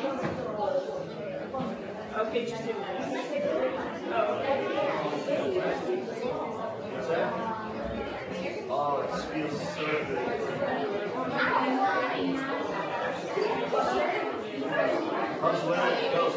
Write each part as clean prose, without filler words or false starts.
Okay, just a minute. What's that? Oh, it feels so good. How's the weather on the coast?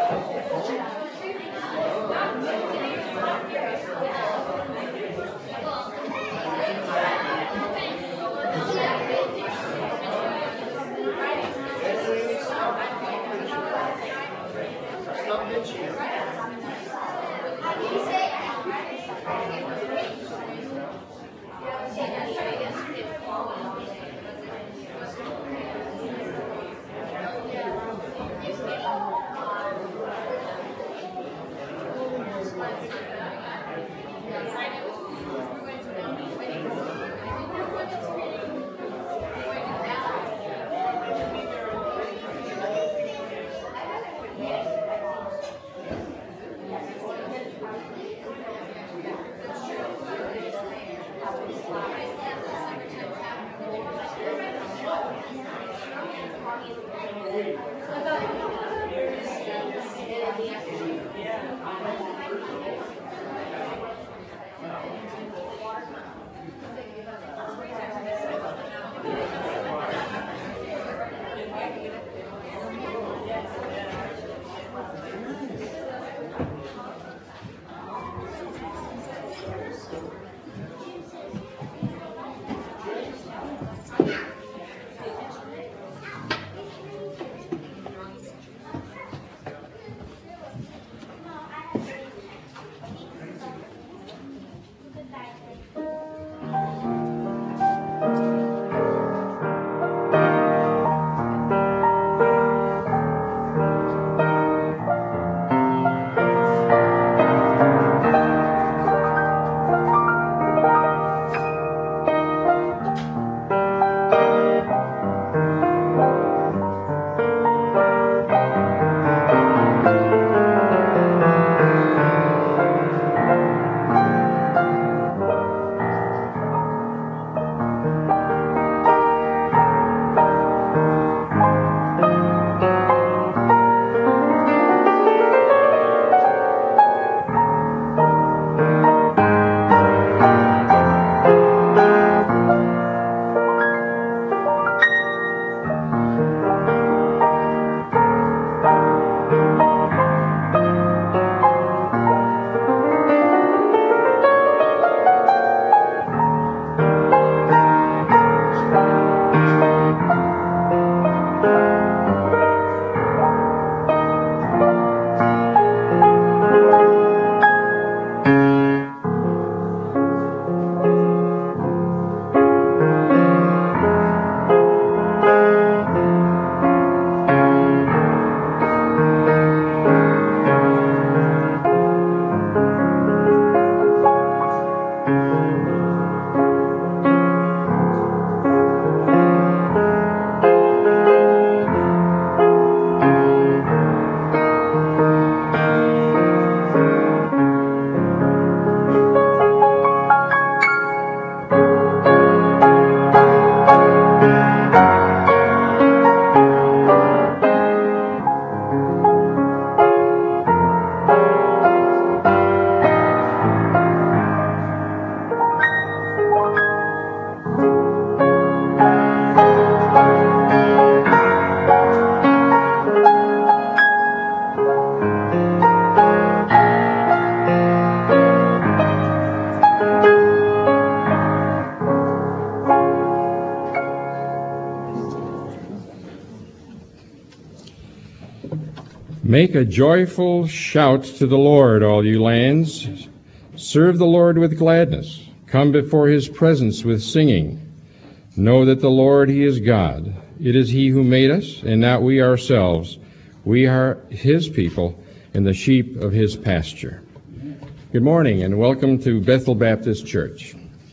Make a joyful shout to the Lord, all you lands. Serve the Lord with gladness. Come before his presence with singing. Know that the Lord, he is God. It is he who made us, and not we ourselves. We are his people and the sheep of his pasture. Good morning, and welcome to Bethel Baptist Church.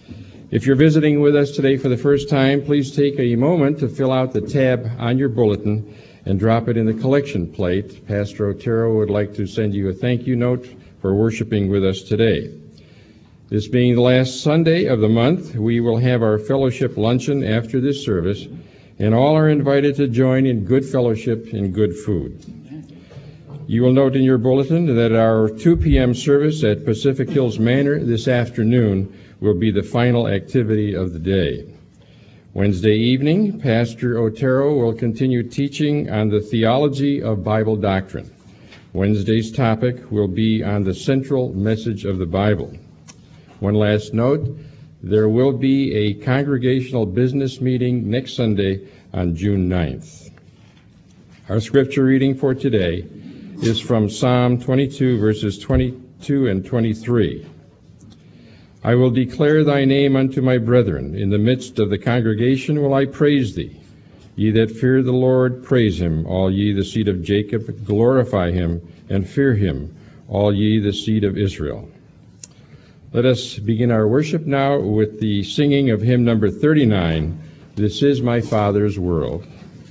If you're visiting with us today for the first time, please take a moment to fill out the tab on your bulletin and drop it in the collection plate. Pastor Otero would like to send you a thank you note for worshiping with us today. This being the last Sunday of the month, we will have our fellowship luncheon after this service, and all are invited to join in good fellowship and good food. You will note in your bulletin that our 2 p.m. service at Pacific Hills Manor this afternoon will be the final activity of the day. Wednesday evening, Pastor Otero will continue teaching on the theology of Bible doctrine. Wednesday's topic will be on the central message of the Bible. One last note, there will be a congregational business meeting next Sunday on June 9th. Our scripture reading for today is from Psalm 22, verses 22 and 23. I will declare thy name unto my brethren. In the midst of the congregation will I praise thee. Ye that fear the Lord, praise him. All ye the seed of Jacob, glorify him, and fear him, all ye the seed of Israel. Let us begin our worship now with the singing of hymn number 39, This is My Father's World.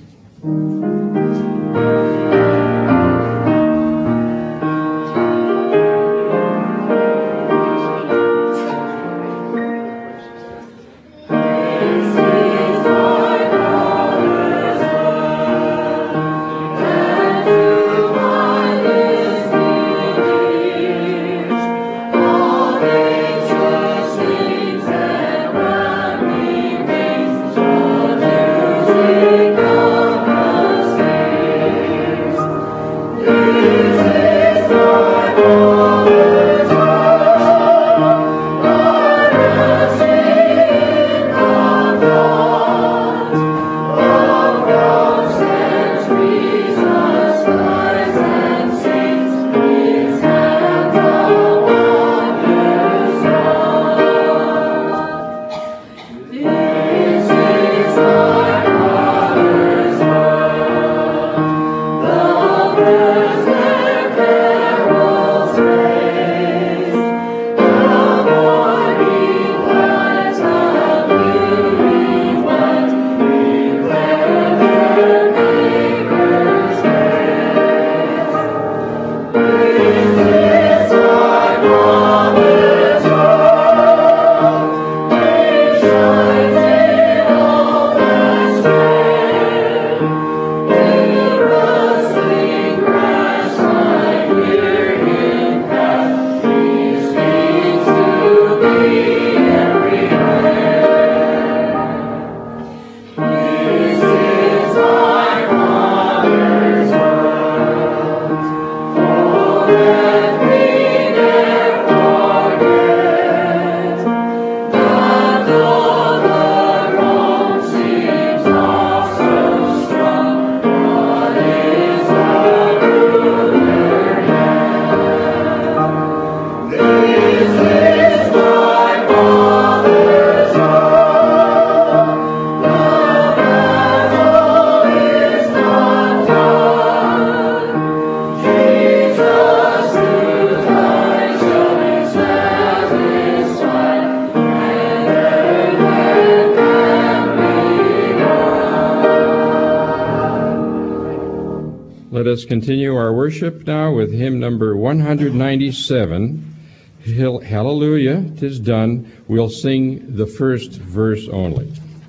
Let us continue our worship now with hymn number 197, Hallelujah, 'Tis Done. We'll sing the first verse only.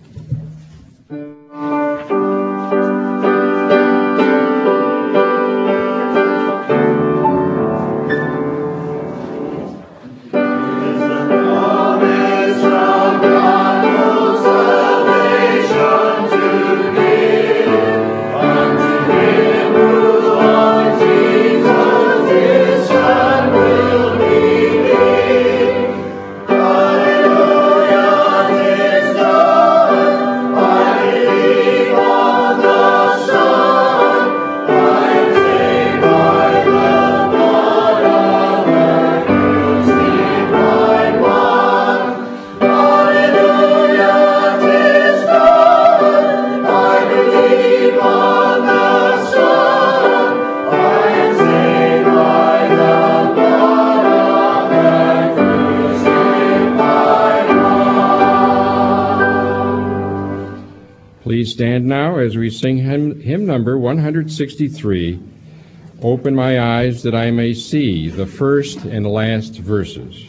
Please stand now as we sing hymn number 163, Open My Eyes That I May See, the first and last verses.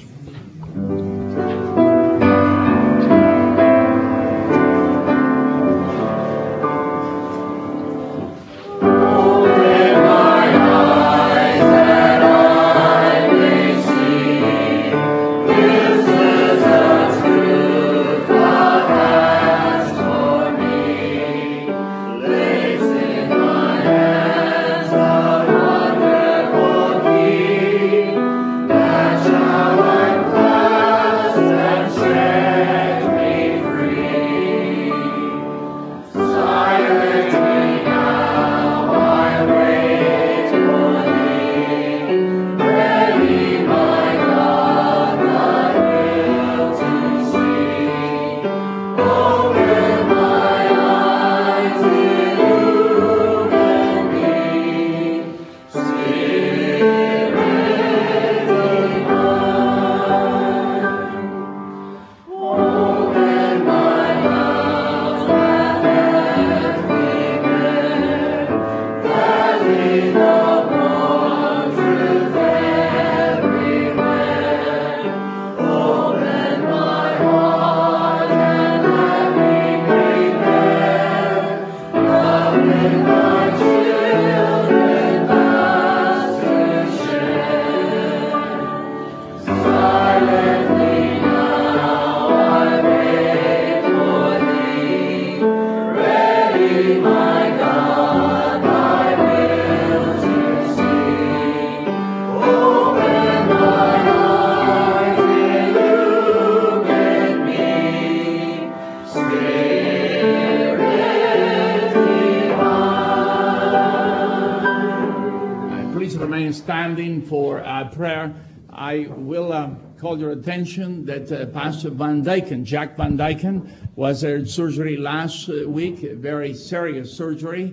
Standing for prayer. I will call your attention that Pastor Van Dyken, Jack Van Dyken, was at surgery last week, a very serious surgery,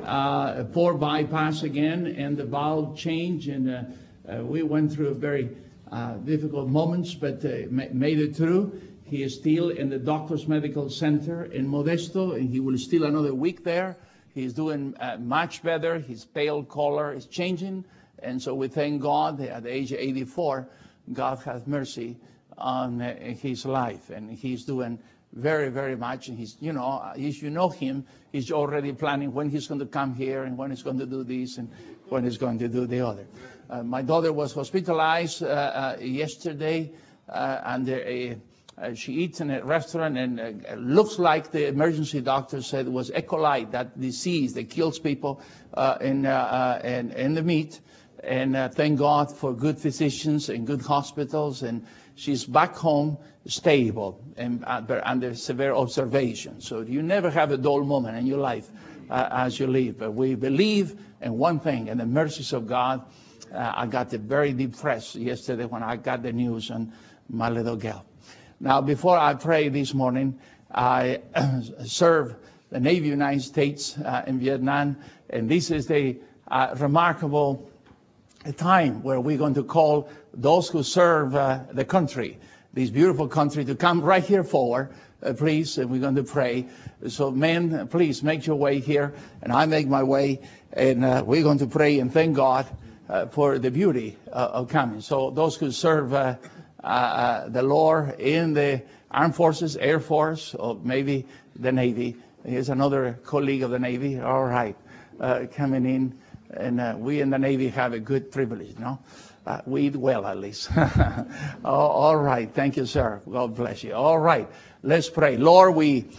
4 bypass again, and the valve change, and we went through a very difficult moments, but made it through. He is still in the Doctors Medical Center in Modesto, and he will still another week there. He's doing much better. His pale color is changing. And so we thank God at the age of 84, God has mercy on his life. And he's doing very, very much. And he's, if you know him, he's already planning when he's going to come here and when he's going to do this and when he's going to do the other. My daughter was hospitalized yesterday, and she eats in a restaurant, and it looks like the emergency doctor said it was E. coli, that disease that kills people in the meat. And thank God for good physicians and good hospitals. And she's back home stable and under severe observation. So you never have a dull moment in your life as you live. But we believe in one thing, in the mercies of God. I got very depressed yesterday when I got the news on my little girl. Now, before I pray this morning, I served the Navy of the United States in Vietnam. And this is the remarkable a time where we're going to call those who serve the country, this beautiful country, to come right here forward, please, and we're going to pray. So men, please make your way here, and I make my way, and we're going to pray and thank God for the beauty of coming. So those who serve the Lord in the Armed Forces, Air Force, or maybe the Navy. Here's another colleague of the Navy. All right, coming in. And we in the Navy have a good privilege, no? We eat well, at least. All right. Thank you, sir. God bless you. All right. Let's pray. Lord,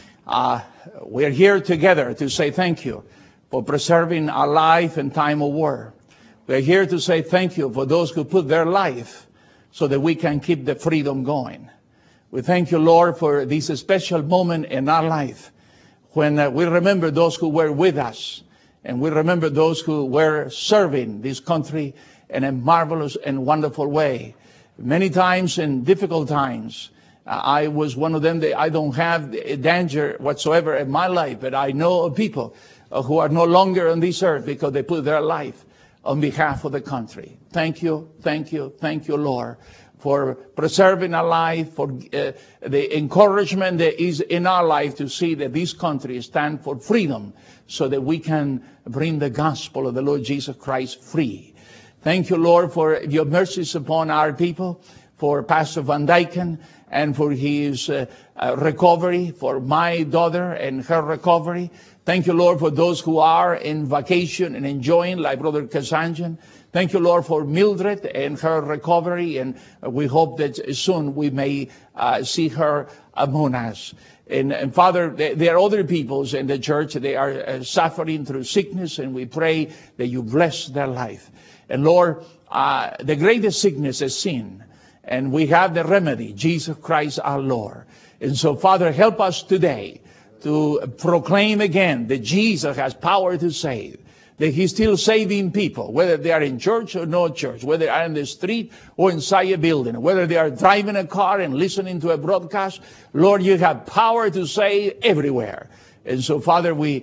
we're here together to say thank you for preserving our life in time of war. We're here to say thank you for those who put their life so that we can keep the freedom going. We thank you, Lord, for this special moment in our life when we remember those who were with us. And we remember those who were serving this country in a marvelous and wonderful way. Many times in difficult times, I was one of them that I don't have danger whatsoever in my life, but I know of people who are no longer on this earth because they put their life on behalf of the country. Thank you, thank you, thank you, Lord, for preserving our life, for the encouragement that is in our life to see that this country stands for freedom so that we can bring the gospel of the Lord Jesus Christ free. Thank you, Lord, for your mercies upon our people, for Pastor Van Dyken and for his recovery, for my daughter and her recovery. Thank you, Lord, for those who are in vacation and enjoying, like Brother Kasanjan. Thank you, Lord, for Mildred and her recovery, and we hope that soon we may see her among us. And Father, there are other peoples in the church, they are suffering through sickness, and we pray that you bless their life. And Lord, the greatest sickness is sin, and we have the remedy, Jesus Christ our Lord. And so, Father, help us today to proclaim again that Jesus has power to save, that he's still saving people, whether they are in church or no church, whether they are in the street or inside a building, whether they are driving a car and listening to a broadcast. Lord, you have power to save everywhere. And so, Father, we,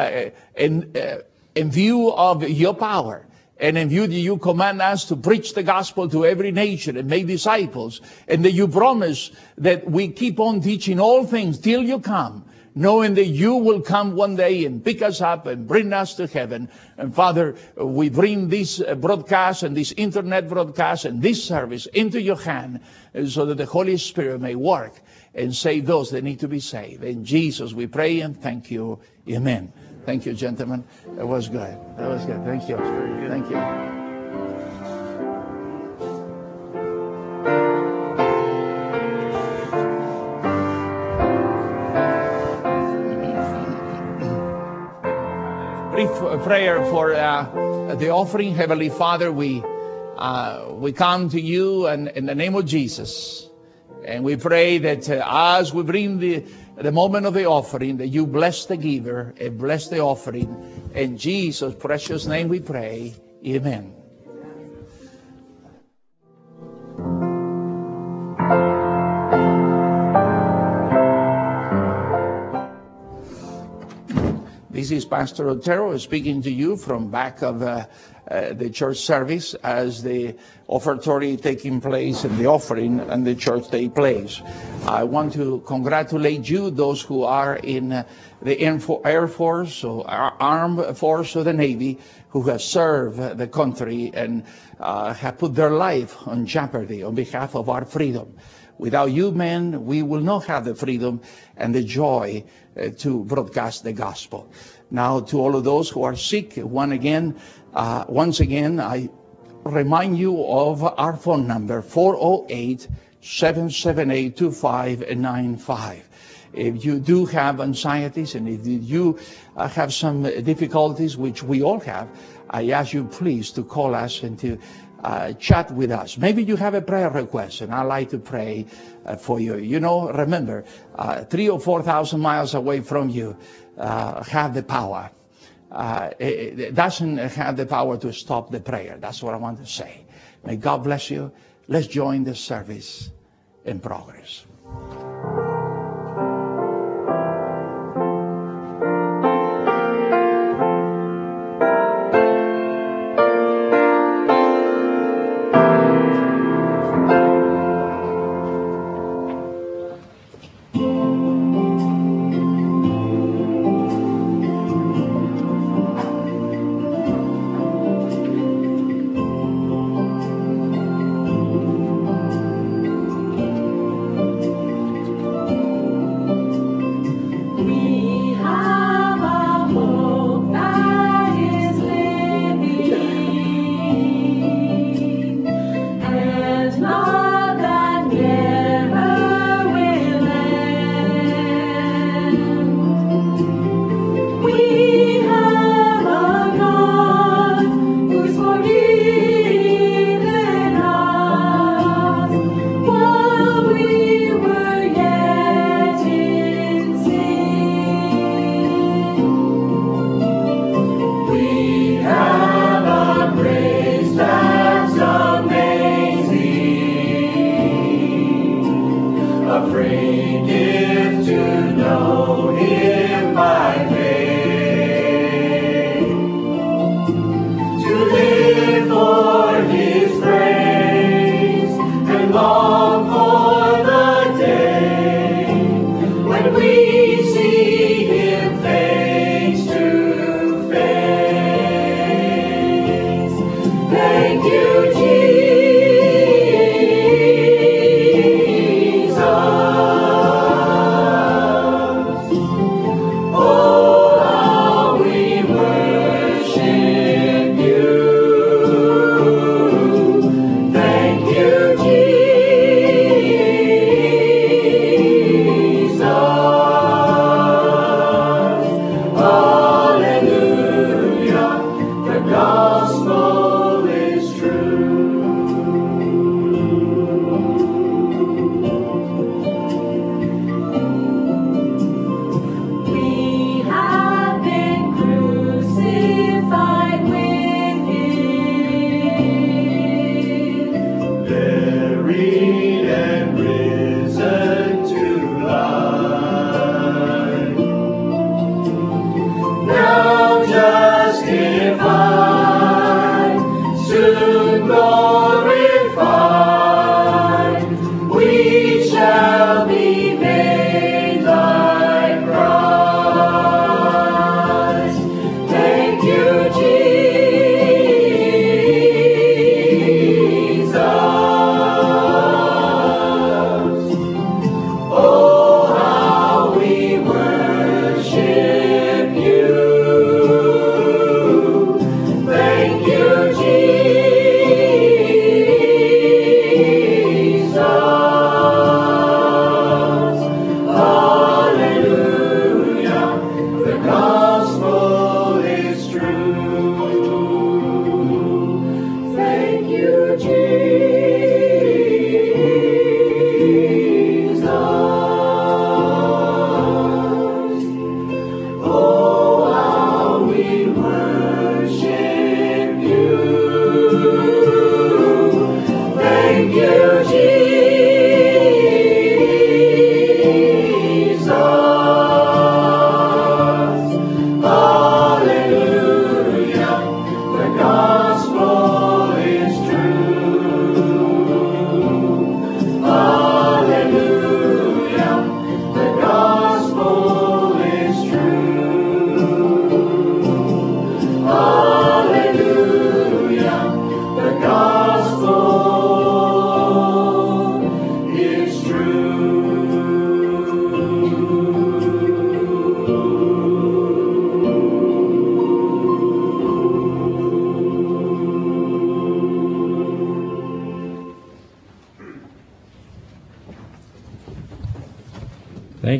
in view of your power, and in view that you command us to preach the gospel to every nation and make disciples, and that you promise that we keep on teaching all things till you come, knowing that you will come one day and pick us up and bring us to heaven. And Father, we bring this broadcast and this internet broadcast and this service into your hand so that the Holy Spirit may work and save those that need to be saved. In Jesus we pray and thank you. Amen. Thank you, gentlemen. That was good. That was good. Thank you. Thank you. brief prayer for the offering. Heavenly Father, we come to you and in the name of Jesus. And we pray that as we bring the moment of the offering, that you bless the giver and bless the offering. In Jesus' precious name we pray. Amen. This is Pastor Otero speaking to you from back of the church service as the offertory taking place and the offering and the church take place. I want to congratulate you, those who are in the Air Force or Armed Force of the Navy, who have served the country and have put their life on jeopardy on behalf of our freedom. Without you, men, we will not have the freedom and the joy to broadcast the gospel. Now, to all of those who are sick, once again, I remind you of our phone number, 408-778-2595. If you do have anxieties and if you have some difficulties, which we all have, I ask you please to call us and to chat with us. Maybe you have a prayer request and I'd like to pray for you. You know, remember, 3,000 or 4,000 miles away from you have the power. It doesn't have the power to stop the prayer. That's what I want to say. May God bless you. Let's join the service in progress.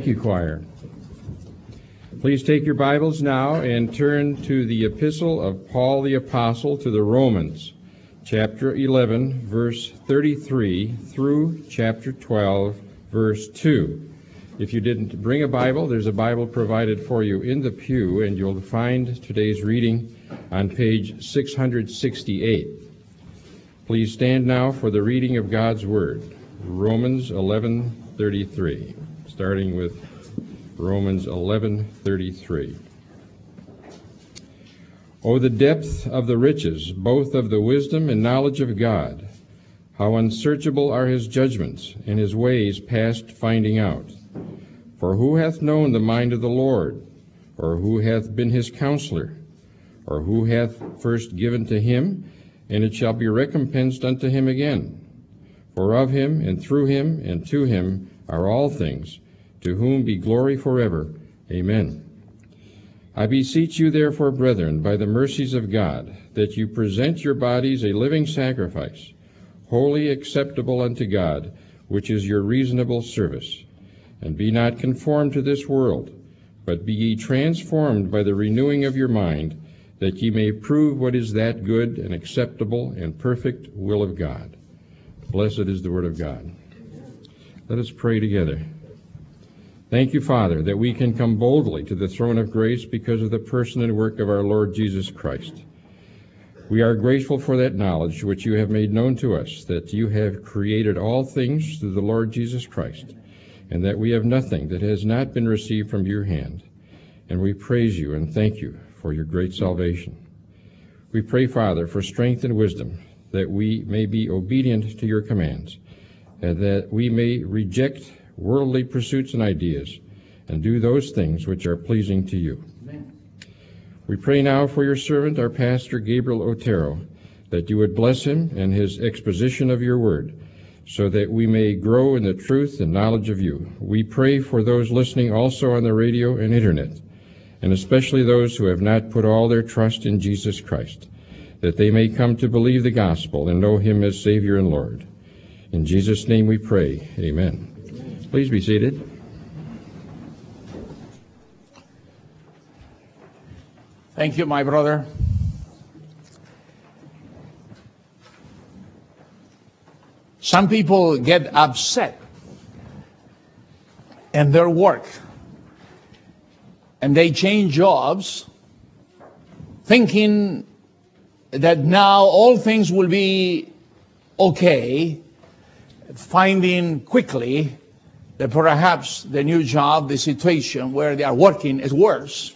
you, choir. Please take your Bibles now and turn to the epistle of Paul the Apostle to the Romans, chapter 11, verse 33 through chapter 12, verse 2. If you didn't bring a Bible, there's a Bible provided for you in the pew, and you'll find today's reading on page 668. Please stand now for the reading of God's Word. Romans 11:33, starting with Romans 11:33. Oh, the depth of the riches, both of the wisdom and knowledge of God! How unsearchable are his judgments, and his ways past finding out. For who hath known the mind of the Lord? Or who hath been his counselor? Or who hath first given to him, and it shall be recompensed unto him again? For of him, and through him, and to him are all things, to whom be glory forever. Amen. I beseech you therefore, brethren, by the mercies of God, that you present your bodies a living sacrifice, wholly acceptable unto God, which is your reasonable service. And be not conformed to this world, but be ye transformed by the renewing of your mind, that ye may prove what is that good and acceptable and perfect will of God. Blessed is the word of God. Let us pray together. Thank you, Father, that we can come boldly to the throne of grace because of the person and work of our Lord Jesus Christ. We are grateful for that knowledge which you have made known to us, that you have created all things through the Lord Jesus Christ, and that we have nothing that has not been received from your hand. And we praise you and thank you for your great salvation. We pray, Father, for strength and wisdom, that we may be obedient to your commands, and that we may reject worldly pursuits and ideas, and do those things which are pleasing to you. Amen. We pray now for your servant, our pastor, Gabriel Otero, that you would bless him and his exposition of your word, so that we may grow in the truth and knowledge of you. We pray for those listening also on the radio and internet, and especially those who have not put all their trust in Jesus Christ, that they may come to believe the gospel and know him as Savior and Lord. In Jesus' name we pray. Amen. Please be seated. Thank you, my brother. Some people get upset in their work, and they change jobs thinking that now all things will be okay, finding quickly that perhaps the new job, the situation where they are working is worse.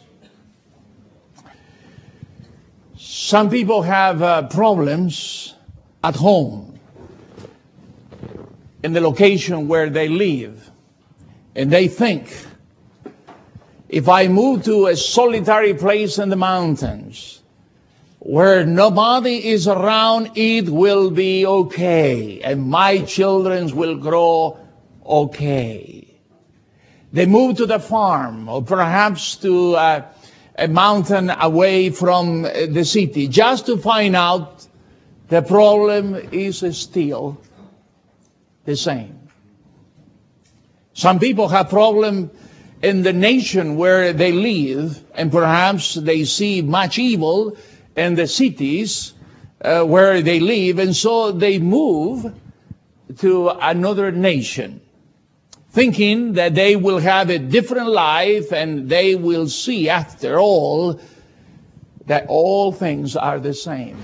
Some people have problems at home, in the location where they live, and they think, if I move to a solitary place in the mountains where nobody is around, it will be okay, and my children will grow okay. They move to the farm, or perhaps to a mountain away from the city, just to find out the problem is still the same. Some people have problems in the nation where they live, and perhaps they see much evil in the cities where they live, and so they move to another nation, thinking that they will have a different life and they will see after all that all things are the same.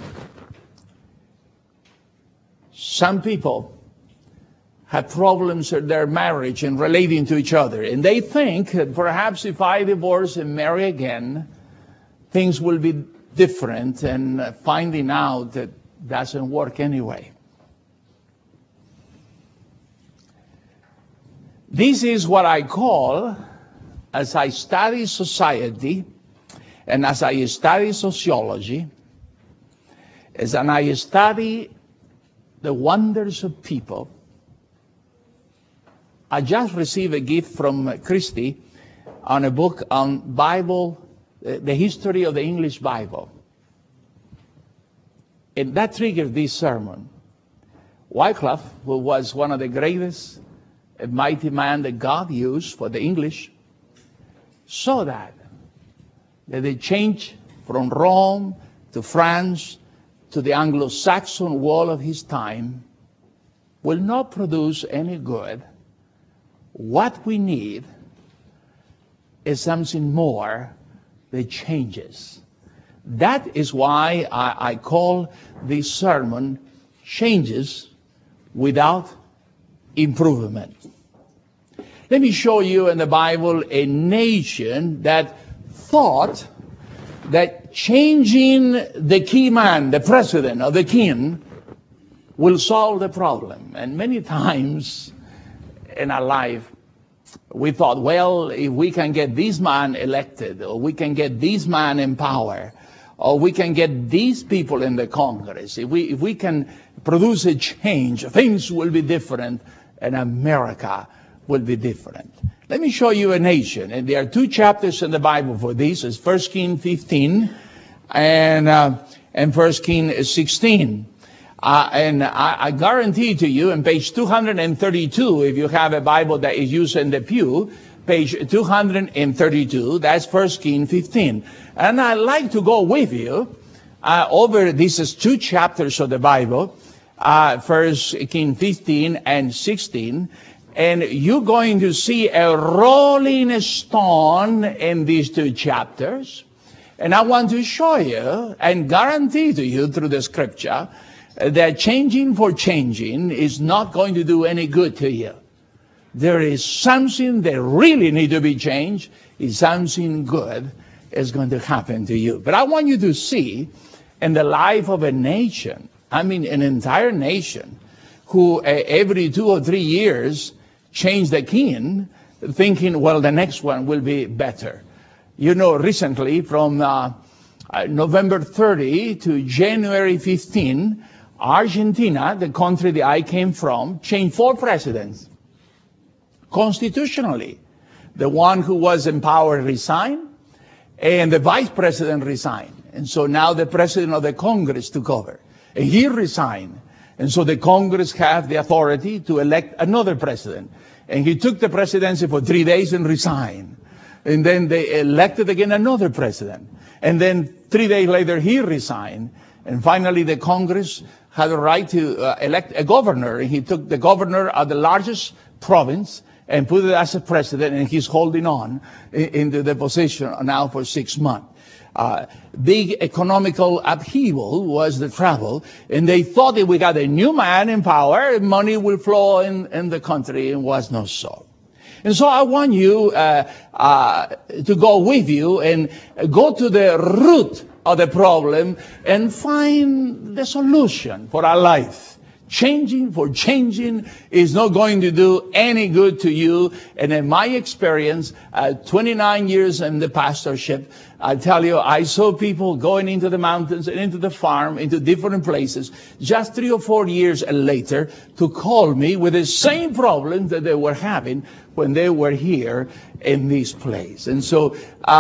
Some people have problems in their marriage and relating to each other, and they think that perhaps if I divorce and marry again, things will be different, and finding out that doesn't work anyway. This is what I call, as I study society and as I study sociology, as I study the wonders of people. I just received a gift from Christy on a book on Bible, the history of the English Bible. And that triggered this sermon. Wycliffe, who was one of the greatest a mighty man that God used for the English, saw that they changed from Rome to France to the Anglo-Saxon world of his time will not produce any good. What we need is something more that changes. That is why I call this sermon Changes Without Improvement. Let me show you in the Bible a nation that thought that changing the key man, the president or the king, will solve the problem. And many times in our life, we thought, well, if we can get this man elected, or we can get this man in power, or we can get these people in the Congress, if we can produce a change, things will be different, and America will be different. Let me show you a nation, and there are two chapters in the Bible for this. It's 1 Kings 15 and 1 Kings 16. And I guarantee to you, on page 232, if you have a Bible that is used in the pew, page 232, that's 1 Kings 15. And I'd like to go with you over these two chapters of the Bible, 1 Kings 15 and 16. And you're going to see a rolling stone in these two chapters. And I want to show you and guarantee to you through the scripture that changing for changing is not going to do any good to you. There is something that really needs to be changed. Is something good is going to happen to you. But I want you to see in the life of a nation, I mean an entire nation, who every 2 or 3 years change the king, thinking, well, the next one will be better. You know, recently from November 30 to January 15, Argentina, the country that I came from, changed 4 presidents. Constitutionally. The one who was in power resigned, and the vice president resigned. And so now the president of the Congress took over. And he resigned. And so the Congress have the authority to elect another president. And he took the presidency for 3 days and resigned. And then they elected again another president. And then 3 days later, he resigned. And finally, the Congress had the right to elect a governor. And he took the governor of the largest province and put it as a president, and he's holding on into the position now for 6 months. Big economical upheaval was the trouble, and they thought if we got a new man in power, money will flow in the country, and was not so. And so I want you to go with you and go to the root of the problem and find the solution for our life. Changing for changing is not going to do any good to you. And in my experience, 29 years in the pastorship, I tell you, I saw people going into the mountains and into the farm, into different places, just 3 or 4 years later to call me with the same problem that they were having when they were here in this place. And so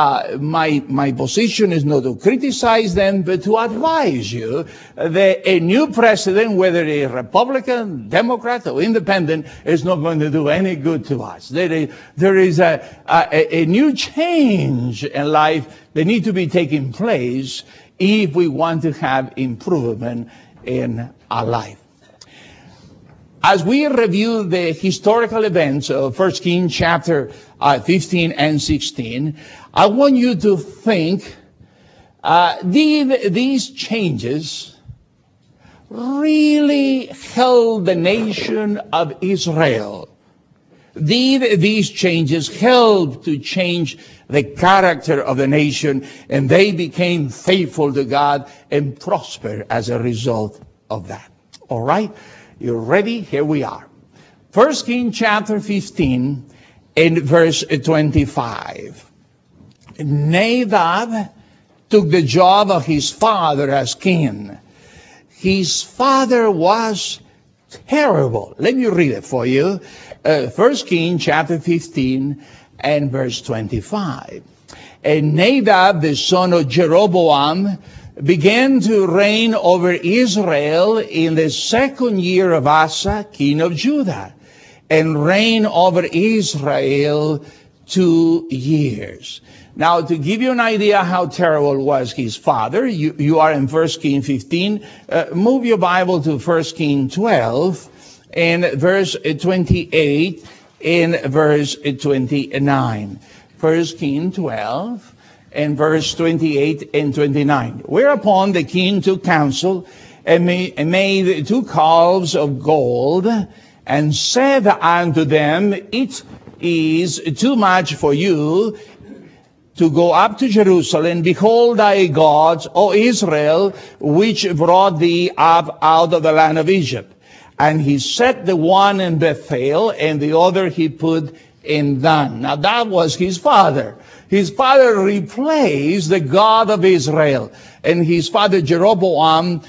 my position is not to criticize them, but to advise you that a new president, whether a Republican, Democrat, or Independent, is not going to do any good to us. There is a new change in life that needs to be taking place if we want to have improvement in our life. As we review the historical events of 1 Kings chapter 15 and 16, I want you to think, did these changes really help the nation of Israel? Did these changes help to change the character of the nation, and they became faithful to God and prospered as a result of that? All right? You're ready? Here we are. 1 Kings chapter 15 and verse 25. Nadab took the job of his father as king. His father was terrible. Let me read it for you. 1 Kings chapter 15 and verse 25. And Nadab, the son of Jeroboam, began to reign over Israel in the 2nd year of Asa, king of Judah. and reigned over Israel 2 years. Now, to give you an idea how terrible was his father, you are in 1 Kings 15. Move your Bible to 1 Kings 12 and verse 28 and verse 29. 1 Kings 12 and verse 28 and 29. Whereupon the king took counsel and made 2 calves of gold, and said unto them, It is too much for you to go up to Jerusalem. Behold thy gods, O Israel, which brought thee up out of the land of Egypt. And he set the one in Bethel, and the other he put in Dan. Now that was his father. His father replaced the God of Israel. And his father Jeroboam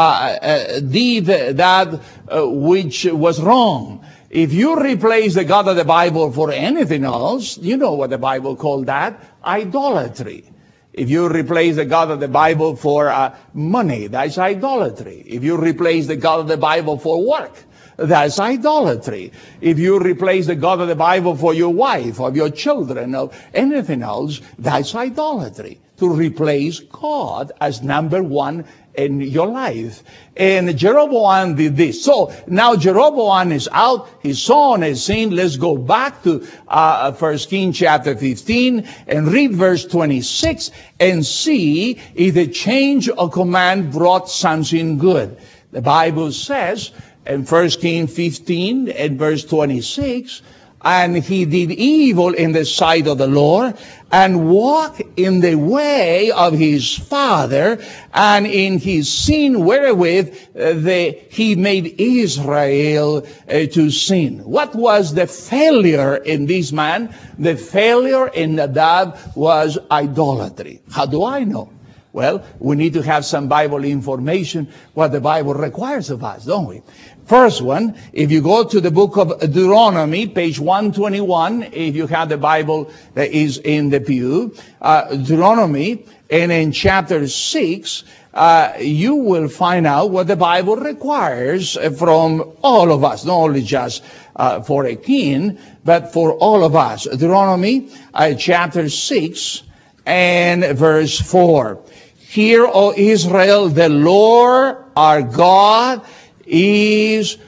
did that which was wrong. If you replace the God of the Bible for anything else, you know what the Bible called that? Idolatry. If you replace the God of the Bible for money, that's idolatry. If you replace the God of the Bible for work, that's idolatry. If you replace the God of the Bible for your wife, or your children, or anything else, that's idolatry. To replace God as number one in your life. And Jeroboam did this. So now Jeroboam is out. His son is sinned. Let's go back to 1 Kings chapter 15 and read verse 26 and see if the change of command brought something good. The Bible says in 1 Kings 15 and verse 26, and he did evil in the sight of the Lord, and walked in the way of his father, and in his sin wherewith he made Israel to sin. What was the failure in this man? The failure in Nadab was idolatry. How do I know? Well, we need to have some Bible information, what the Bible requires of us, don't we? First one, if you go to the book of Deuteronomy, page 121, if you have the Bible that is in the pew, Deuteronomy, and in chapter 6, you will find out what the Bible requires from all of us, not only just for a king, but for all of us. Deuteronomy, chapter 6, and verse 4. Hear, O Israel, the Lord our God is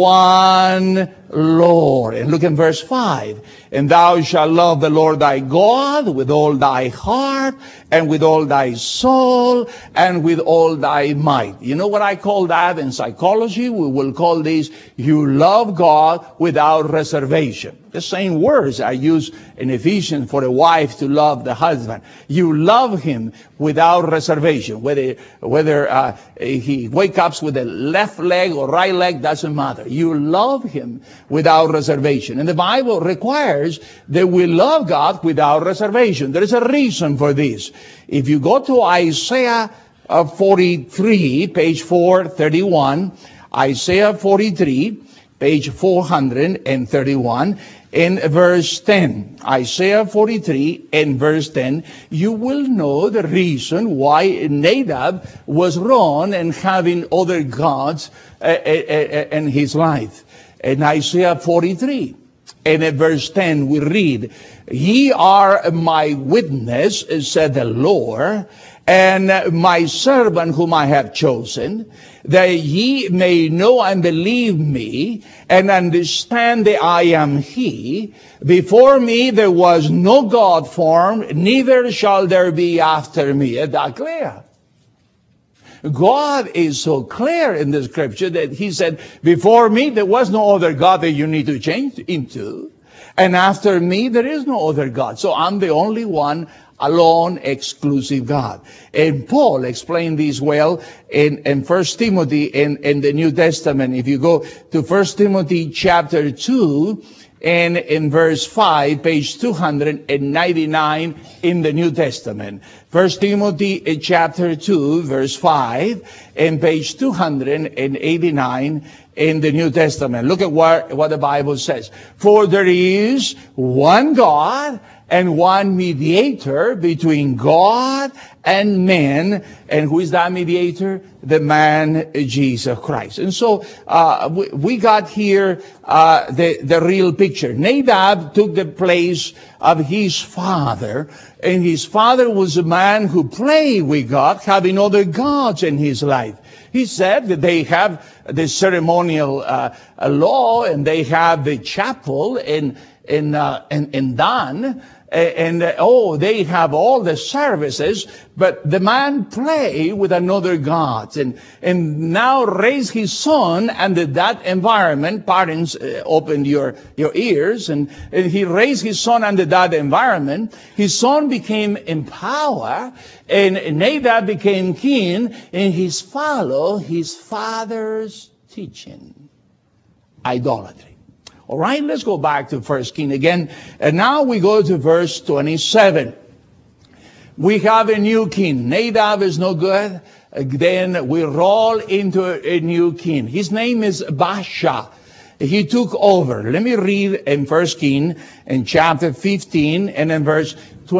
one Lord. And look in verse 5. And thou shalt love the Lord thy God with all thy heart, and with all thy soul, and with all thy might. You know what I call that in psychology? We will call this, you love God without reservation. The same words are used in Ephesians for a wife to love the husband. You love him without reservation. Whether he wakes up with the left leg or right leg, doesn't matter. You love him without reservation. And the Bible requires that we love God without reservation. There is a reason for this. If you go to Isaiah 43, page 431, Isaiah 43, page 431, in verse 10, Isaiah 43 and verse 10, you will know the reason why Nadab was wrong in having other gods in his life. In Isaiah 43, and in verse 10 we read, Ye are my witness, said the Lord, and my servant whom I have chosen, that ye may know and believe me, and understand that I am he. Before me there was no God formed, neither shall there be after me. Is that clear? God is so clear in the scripture that he said, before me there was no other God that you need to change into. And after me there is no other God. So I'm the only one, alone, exclusive God. And Paul explained this well in 1 Timothy in the New Testament. If you go to 1 Timothy chapter 2, and in verse 5, page 299 in the New Testament. 1 Timothy chapter 2, verse 5, and page 289 in the New Testament. Look at what the Bible says. For there is one God, and one mediator between God and men. And who is that mediator? The man, Jesus Christ. And so we got here the real picture. Nadab took the place of his father, and his father was a man who played with God, having other gods in his life. He said that they have the ceremonial law, and they have the chapel in Dan, and they have all the services, but the man play with another god, and now raise his son under that environment. Parents, open your ears, and he raised his son under that environment. His son became in power, and Nadab became king, and he followed his father's teaching. Idolatry. All right, let's go back to 1 King again. And now we go to verse 27. We have a new king. Nadab is no good. Then we roll into a new king. His name is Baasha. He took over. Let me read in 1 King in chapter 15 and in verse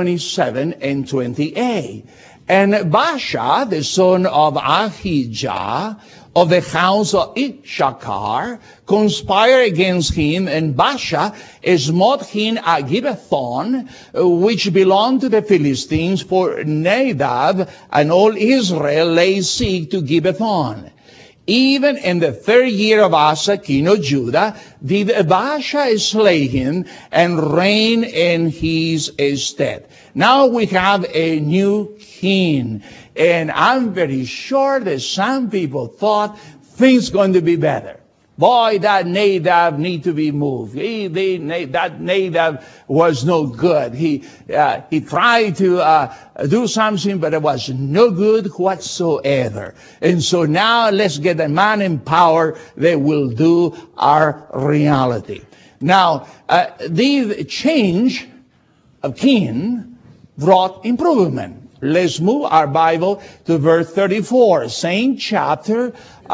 27 and 28. And Baasha, the son of Ahijah, of the house of Issachar, conspired against him, and Baasha smote him at Gibbethon, which belonged to the Philistines, for Nadab and all Israel lay siege to Gibbethon. Even in the 3rd year of Asa, king of Judah, did Baasha slay him and reign in his stead. Now we have a new king. And I'm very sure that some people thought things going to be better. Boy, that Nadab need to be moved. That Nadab was no good. He tried to do something, but it was no good whatsoever. And so now let's get a man in power that will do our reality. Now, the change of king brought improvement. Let's move our Bible to verse 34, same chapter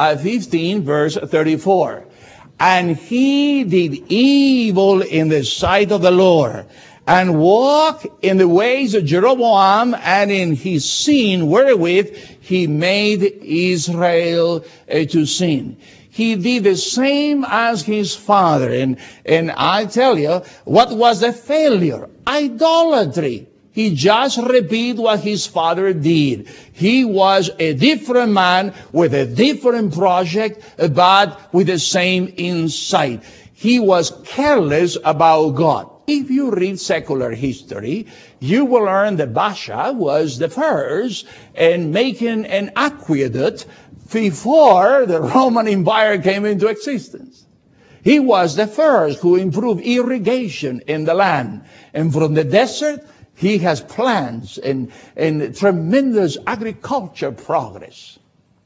15, verse 34. And he did evil in the sight of the Lord, and walked in the ways of Jeroboam, and in his sin wherewith he made Israel to sin. He did the same as his father. And I tell you, what was the failure? Idolatry. He just repeated what his father did. He was a different man with a different project, but with the same insight. He was careless about God. If you read secular history, you will learn that Baasha was the first in making an aqueduct before the Roman Empire came into existence. He was the first who improved irrigation in the land. And from the desert, he has plans and tremendous agriculture progress.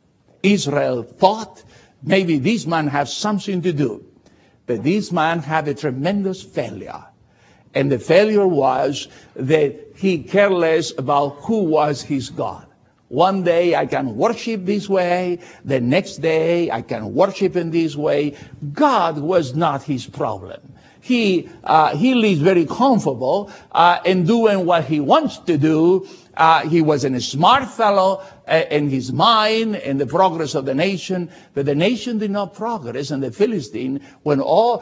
Israel thought maybe this man has something to do. But this man had a tremendous failure. And the failure was that he cared less about who was his God. One day I can worship this way. The next day I can worship in this way. God was not his problem. He lives very comfortable in doing what he wants to do. He was a smart fellow in his mind, in the progress of the nation, but the nation did not progress. And the Philistine, when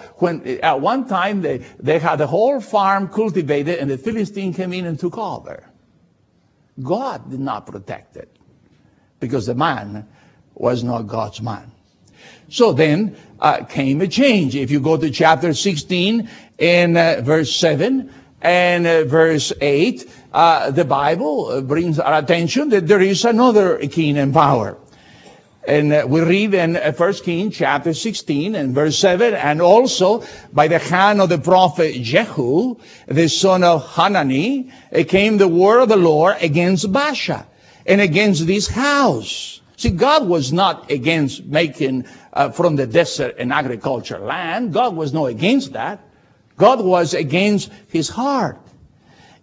at one time they had the whole farm cultivated, and the Philistine came in and took over. God did not protect it because the man was not God's man. So then came a change. If you go to chapter 16 and verse 7 and verse 8, the Bible brings our attention that there is another king in power. And we read in 1 Kings chapter 16 and verse 7, and also by the hand of the prophet Jehu, the son of Hanani, came the word of the Lord against Baasha and against this house. See, God was not against making from the desert an agriculture land. God was not against that. God was against his heart.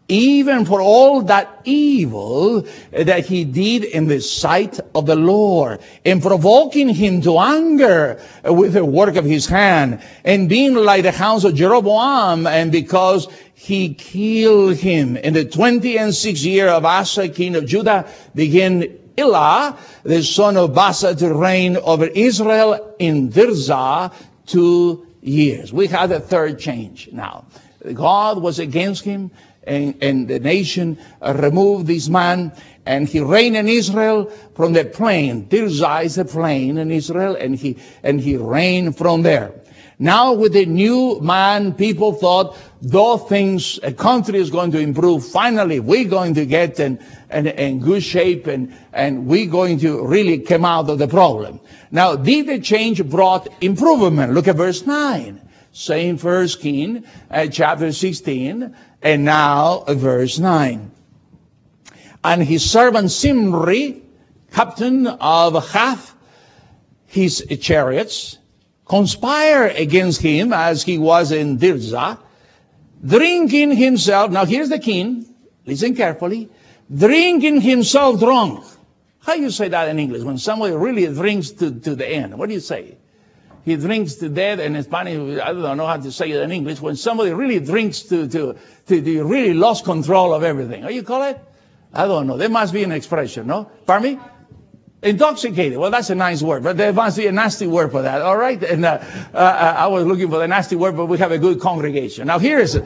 even for all that evil that he did in the sight of the Lord, and provoking him to anger with the work of his hand, and being like the house of Jeroboam, and because he killed him. In the 26th year of Asa, king of Judah, began Elah, the son of Baasa, to reign over Israel in Tirzah 2 years. We had a third change now. God was against him, and the nation removed this man, and he reigned in Israel from the plain. Tirzah is a plain in Israel, and he reigned from there. Now with the new man, people thought, though things, a country is going to improve, finally we're going to get in good shape, and we're going to really come out of the problem. Now, did the change brought improvement? Look at verse 9. Same First King, chapter 16, and now verse 9. And his servant Zimri, captain of half his chariots, conspired against him as he was in Tirzah, drinking himself, now here's the king, listen carefully, drinking himself drunk. How do you say that in English? When somebody really drinks to the end, what do you say? He drinks to death, and in Spanish, I don't know how to say it in English. When somebody really drinks to really lost control of everything. What do you call it? I don't know. There must be an expression, no? Pardon me? Intoxicated. Well, that's a nice word, but there must be a nasty word for that, all right? And I was looking for the nasty word, but we have a good congregation. Now, here is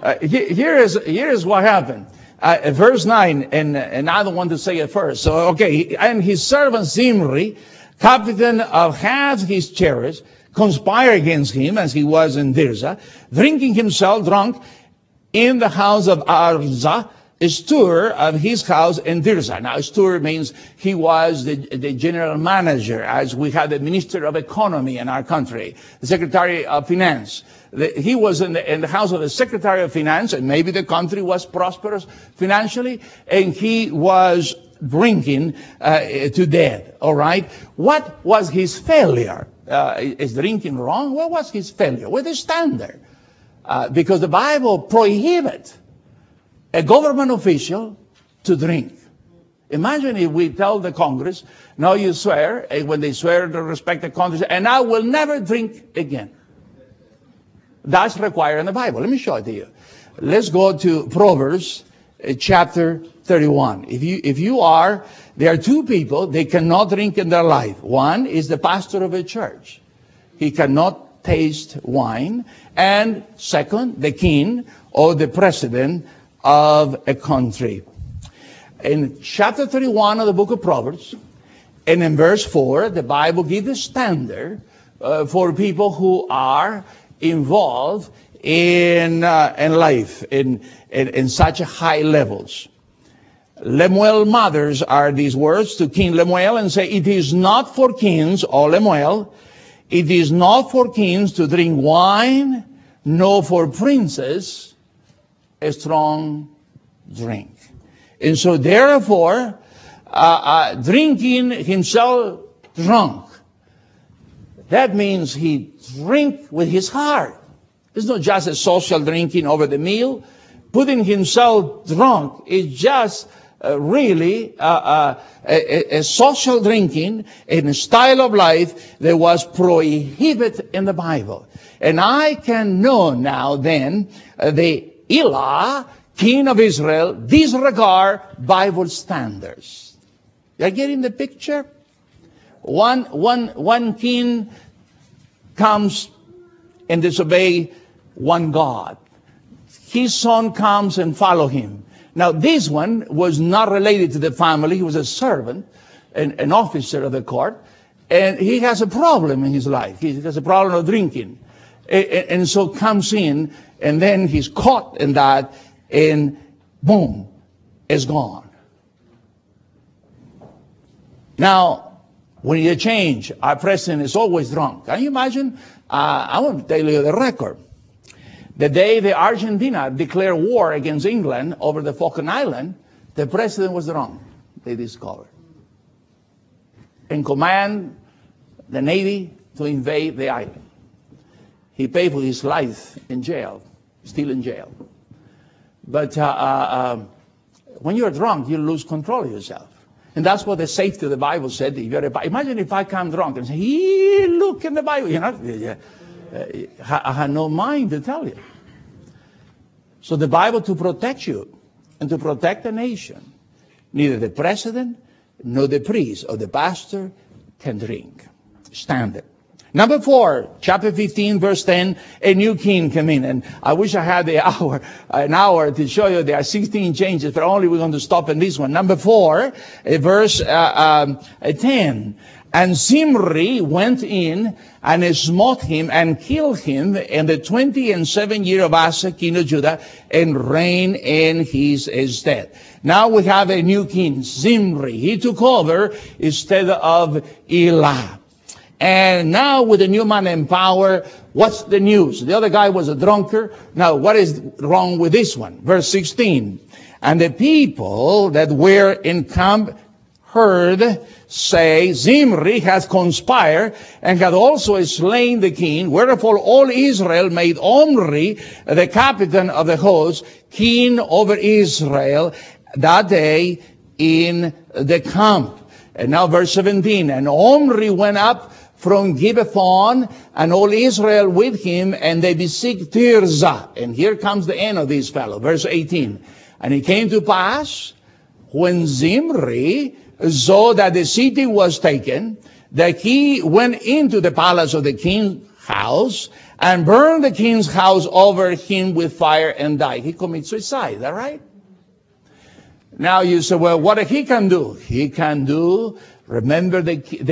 what happened. Verse 9, and I don't want to say it first. So, okay, and his servant Zimri, captain of half his chariots, conspired against him as he was in Tirzah, drinking himself drunk in the house of Arza, a steward of his house in Tirzah. Now, a steward means he was the general manager, as we have the minister of economy in our country, the secretary of finance. He was in the house of the secretary of finance, and maybe the country was prosperous financially, and he was drinking to death. All right. What was his failure? Is drinking wrong? What was his failure? What is the standard? Because the Bible prohibits a government official to drink. Imagine if we tell the Congress, no, you swear, and when they swear to respect the Congress, and I will never drink again. That's required in the Bible. Let me show it to you. Let's go to Proverbs chapter 31. There are two people, they cannot drink in their life. One is the pastor of a church. He cannot taste wine. And second, the king or the president of a country. In chapter 31 of the book of Proverbs, and in verse 4, the Bible gives a standard for people who are involved in life in such high levels. Lemuel mothers are these words to King Lemuel and say, it is not for kings, O Lemuel, it is not for kings to drink wine, nor for princes a strong drink. And so therefore, drinking himself drunk, that means he drink with his heart. It's not just a social drinking over the meal. Putting himself drunk is just really a social drinking in a style of life that was prohibited in the Bible. And I can know now then the Elah, king of Israel, disregard Bible standards. You're getting the picture? One king comes and disobey one God. His son comes and follow him. Now this one was not related to the family. He was a servant, an officer of the court, and he has a problem in his life. He has a problem of drinking. And so comes in, and then he's caught in that, and boom, it's gone. Now, when you change, our president is always drunk. Can you imagine? I want to tell you the record. The day the Argentina declared war against England over the Falkland Island, the president was drunk, they discovered. And command the Navy to invade the island. He paid for his life in jail, still in jail. But when you're drunk, you lose control of yourself. And that's what the safety of the Bible said. Imagine if I come drunk and say, hey, look in the Bible. I had no mind to tell you. So the Bible, to protect you and to protect the nation, neither the president nor the priest or the pastor can drink. Standard. Number 4, chapter 15, verse 10, a new king came in. And I wish I had an hour to show you there are 16 changes, but only we're going to stop in this one. Number 4, verse 10. And Zimri went in and smote him and killed him in the 27th year of Asa, king of Judah, and reigned in his stead. Now we have a new king, Zimri. He took over instead of Elah. And now with the new man in power, what's the news? The other guy was a drunkard. Now what is wrong with this one? Verse 16. And the people that were in camp heard say, Zimri hath conspired and hath also slain the king. Wherefore all Israel made Omri, the captain of the host, king over Israel that day in the camp. And now verse 17. And Omri went up from Gibbethon, and all Israel with him, and they besieged Tirzah. And here comes the end of this fellow. Verse 18. And it came to pass, when Zimri saw that the city was taken, that he went into the palace of the king's house, and burned the king's house over him with fire, and died. He committed suicide, is that right? Now you say, well, what he can do? He can do, remember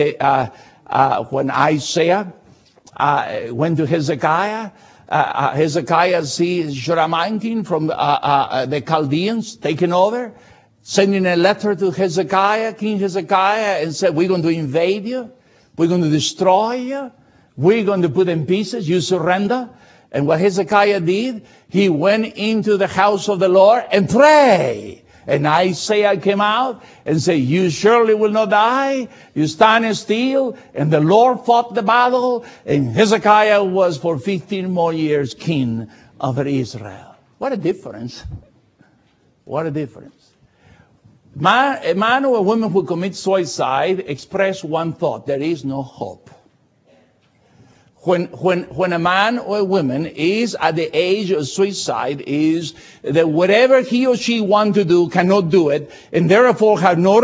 when Isaiah went to Hezekiah, Hezekiah sees Joram from the Chaldeans taking over, sending a letter to Hezekiah, King Hezekiah, and said, we're going to invade you, we're going to destroy you, we're going to put in pieces, you surrender. And what Hezekiah did, he went into the house of the Lord and prayed. And Isaiah came out and said, you surely will not die. You stand still. And the Lord fought the battle. And Hezekiah was for 15 more years king over Israel. What a difference. What a difference. A man or a woman who commits suicide express one thought. There is no hope. When a man or a woman is at the age of suicide, is that whatever he or she wants to do cannot do it, and therefore have no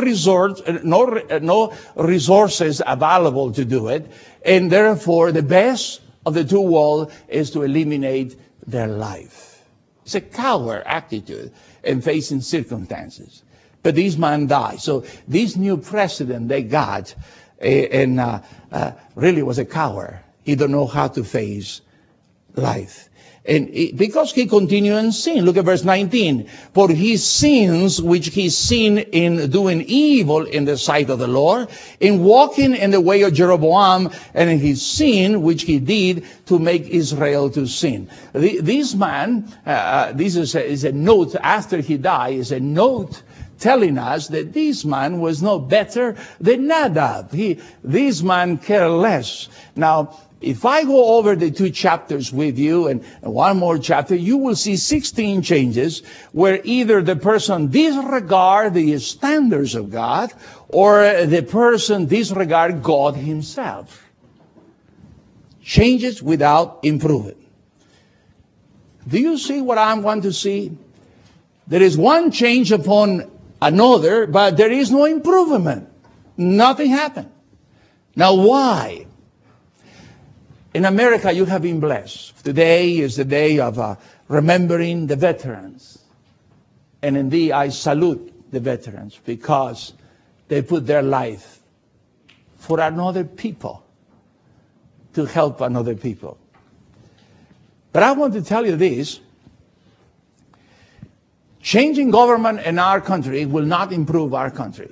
resources available to do it, and therefore the best of the two worlds is to eliminate their life. It's a coward attitude in facing circumstances. But this man died. So this new president they got, really was a coward. He don't know how to face life. And because he continued in sin. Look at verse 19. For his sins, which he sinned in doing evil in the sight of the Lord, in walking in the way of Jeroboam, and in his sin, which he did to make Israel to sin. This man, this is a note after he died, is a note telling us that this man was no better than Nadab. This man cared less. Now, if I go over the 2 chapters with you and one more chapter, you will see 16 changes where either the person disregard the standards of God or the person disregard God himself. Changes without improvement. Do you see what I want to see? There is one change upon another, but there is no improvement. Nothing happened. Now why? In America, you have been blessed. Today is the day of remembering the veterans. And indeed, I salute the veterans because they put their life for another people, to help another people. But I want to tell you this. Changing government in our country will not improve our country.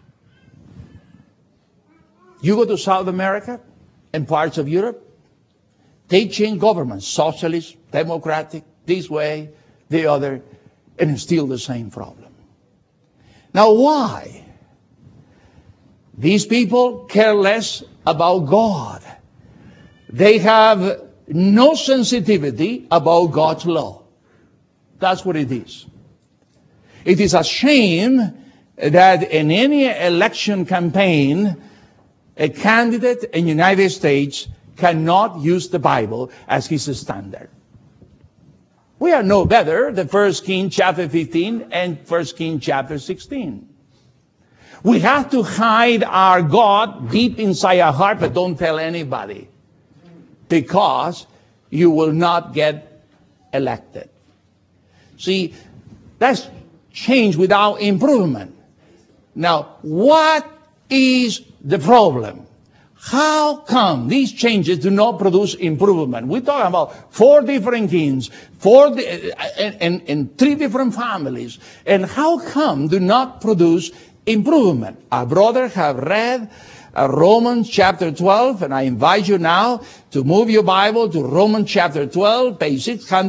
You go to South America and parts of Europe, they change government, socialist, democratic, this way, the other, and it's still the same problem. Now why? These people care less about God. They have no sensitivity about God's law. That's what it is. It is a shame that in any election campaign, a candidate in the United States cannot use the Bible as his standard. We are no better than 1 Kings chapter 15 and 1 Kings chapter 16. We have to hide our God deep inside our heart, but don't tell anybody, because you will not get elected. See, that's change without improvement. Now, what is the problem? How come these changes do not produce improvement? We're talking about 4 different kings, and 3 different families. And how come do not produce improvement? Our brother have read Romans chapter 12, and I invite you now to move your Bible to Romans chapter 12, page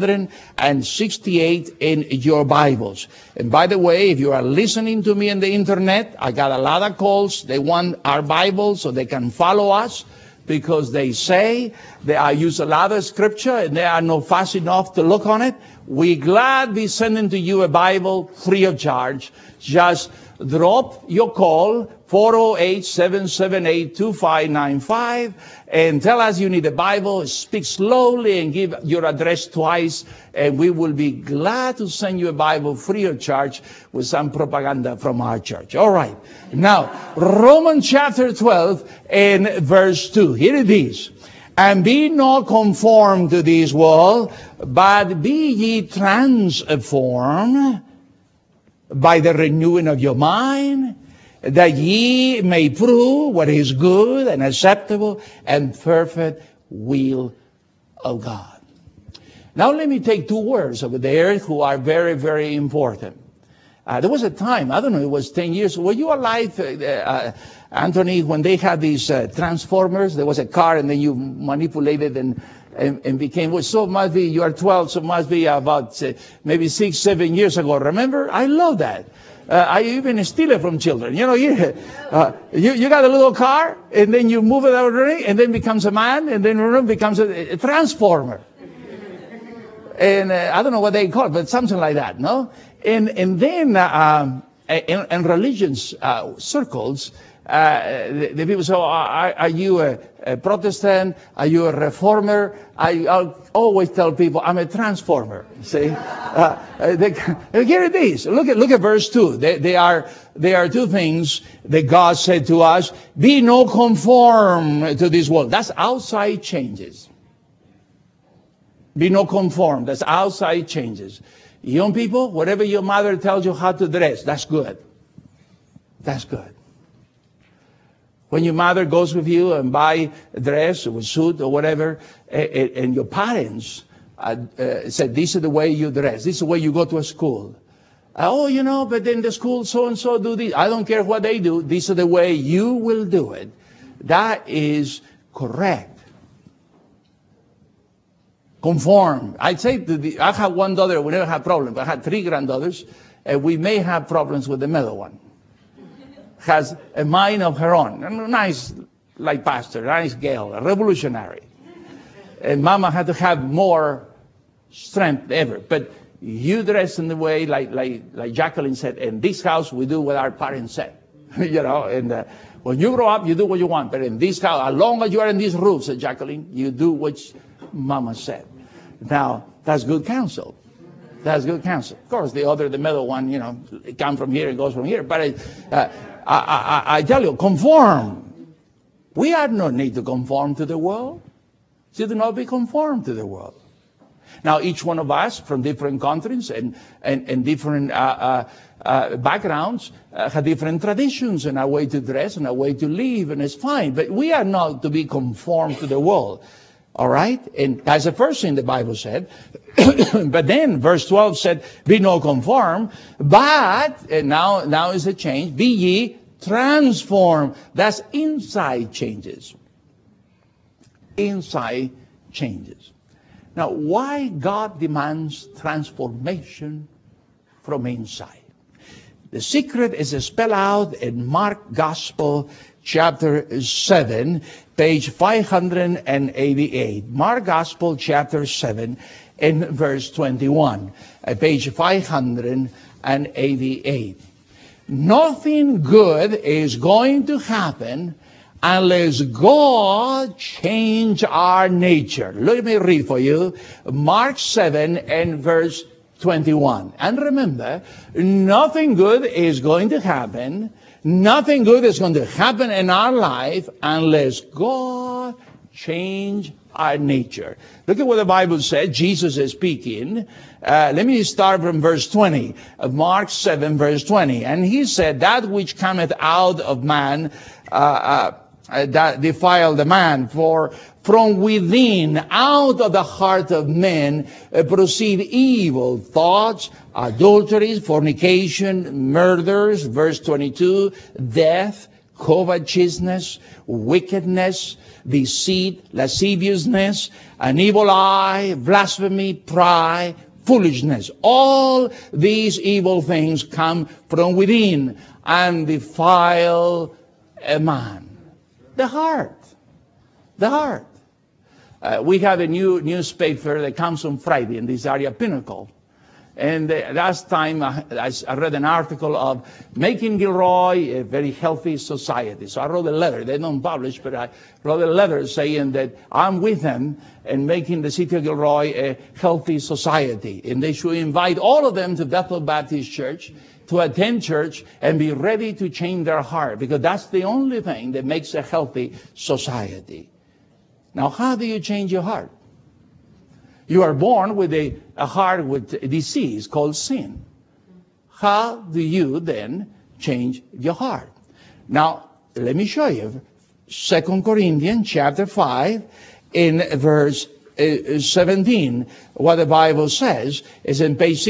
668 in your Bibles. And by the way, if you are listening to me on the internet, I got a lot of calls. They want our Bible so they can follow us, because they say that I use a lot of scripture and they are not fast enough to look on it. We gladly sending to you a Bible free of charge. Just drop your call, 408-778-2595, and tell us you need a Bible. Speak slowly and give your address twice, and we will be glad to send you a Bible free of charge with some propaganda from our church. All right. Now, Romans chapter 12 and verse 2. Here it is. And be not conformed to this world, but be ye transformed by the renewing of your mind, that ye may prove what is good and acceptable and perfect will of God. Now let me take 2 words over there who are very, very important. There was a time, I don't know, it was 10 years. Were you alive, Anthony, when they had these transformers? There was a car and then you manipulated and became, well, so must be, you are 12, so it must be about maybe 6, 7 years ago. Remember? I love that. I even steal it from children. You know, you got a little car, and then you move it out of the ring, and then becomes a man, and then becomes a transformer. And I don't know what they call it, but something like that, no? And then in religious circles, the people say, are you a Protestant? Are you a reformer? I'll always tell people, I'm a transformer. See? Here it is. Look at verse 2. There are 2 things that God said to us. Be no conform to this world. That's outside changes. Be no conform. That's outside changes. Young people, whatever your mother tells you how to dress, that's good. That's good. When your mother goes with you and buy a dress or a suit or whatever, and your parents said, this is the way you dress, this is the way you go to a school. Oh, you know, but in the school so-and-so do this. I don't care what they do. This is the way you will do it. That is correct. Conform. I'd say I have 1 daughter, we never had problems. I had 3 granddaughters, and we may have problems with the middle one. Has a mind of her own. A nice, like pastor, nice girl, a revolutionary. And Mama had to have more strength ever. But you dress in the way, like Jacqueline said, in this house we do what our parents said. You know, and when you grow up, you do what you want. But in this house, as long as you are in this roof, said Jacqueline, you do what Mama said. Now, that's good counsel. That's good counsel. Of course, the middle one, you know, it comes from here, it goes from here. But I tell you, conform. We have no need to conform to the world. So do not be conformed to the world. Now, each one of us from different countries and different backgrounds have different traditions and a way to dress and a way to live, and it's fine. But we are not to be conformed to the world. All right? And that's the first thing the Bible said. But then verse 12 said, be no conform, but, and now is a change, be ye transformed. That's inside changes. Inside changes. Now, why God demands transformation from inside? The secret is spelled out in Mark Gospel, chapter 7, page 588. Mark Gospel, chapter 7, and verse 21, page 588. Nothing good is going to happen unless God change our nature. Let me read for you Mark 7 and verse 21. And remember, nothing good is going to happen. Nothing good is going to happen in our life unless God change our nature. Look at what the Bible said. Jesus is speaking. Let me start from verse 20 of Mark 7, verse 20. And he said, that which cometh out of man, that defile the man, for from within, out of the heart of men, proceed evil thoughts, adulteries, fornication, murders, verse 22, death, covetousness, wickedness, deceit, lasciviousness, an evil eye, blasphemy, pride, foolishness. All these evil things come from within and defile a man. The heart. The heart. We have a new newspaper that comes on Friday in this area, Pinnacle. And last time I read an article of making Gilroy a very healthy society. So I wrote a letter. They don't publish, but I wrote a letter saying that I'm with them in making the city of Gilroy a healthy society. And they should invite all of them to Bethel Baptist Church to attend church and be ready to change their heart, because that's the only thing that makes a healthy society. Now, how do you change your heart? You are born with a heart with a disease called sin. How do you then change your heart? Now, let me show you. 2 Corinthians chapter 5 in verse 17. What the Bible says is in page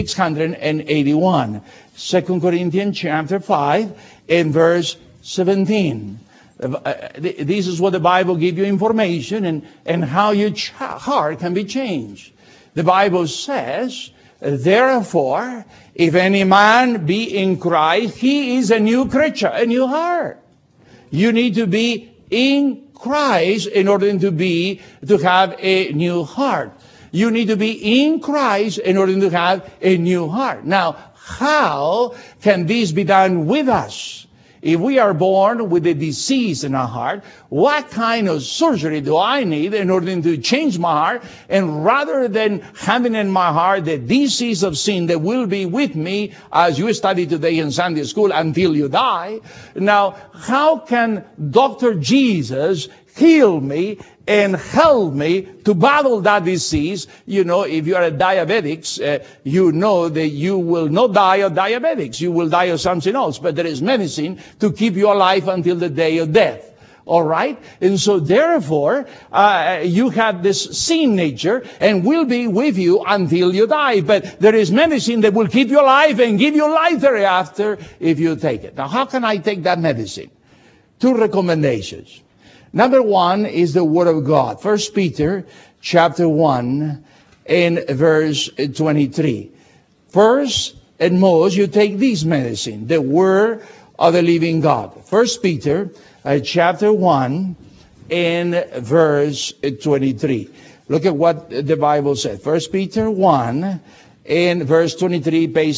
681. 2 Corinthians chapter 5 in verse 17. This is what the Bible gives you information and how your heart can be changed. The Bible says, therefore, if any man be in Christ, he is a new creature, a new heart. You need to be in Christ in order to have a new heart. You need to be in Christ in order to have a new heart. Now, how can this be done with us? If we are born with a disease in our heart, what kind of surgery do I need in order to change my heart? And rather than having in my heart the disease of sin that will be with me, as you study today in Sunday school, until you die. Now, how can Dr. Jesus heal me and help me to battle that disease? You know, if you are a diabetic, you know that you will not die of diabetics. You will die of something else. But there is medicine to keep you alive until the day of death. All right? And so therefore, you have this sin nature and will be with you until you die. But there is medicine that will keep you alive and give you life thereafter if you take it. Now, how can I take that medicine? 2 recommendations. Number 1 is the Word of God. 1 Peter chapter 1 and verse 23. First and most, you take this medicine, the Word of the living God. 1 Peter chapter 1 and verse 23. Look at what the Bible said. 1 Peter 1 and verse 23, page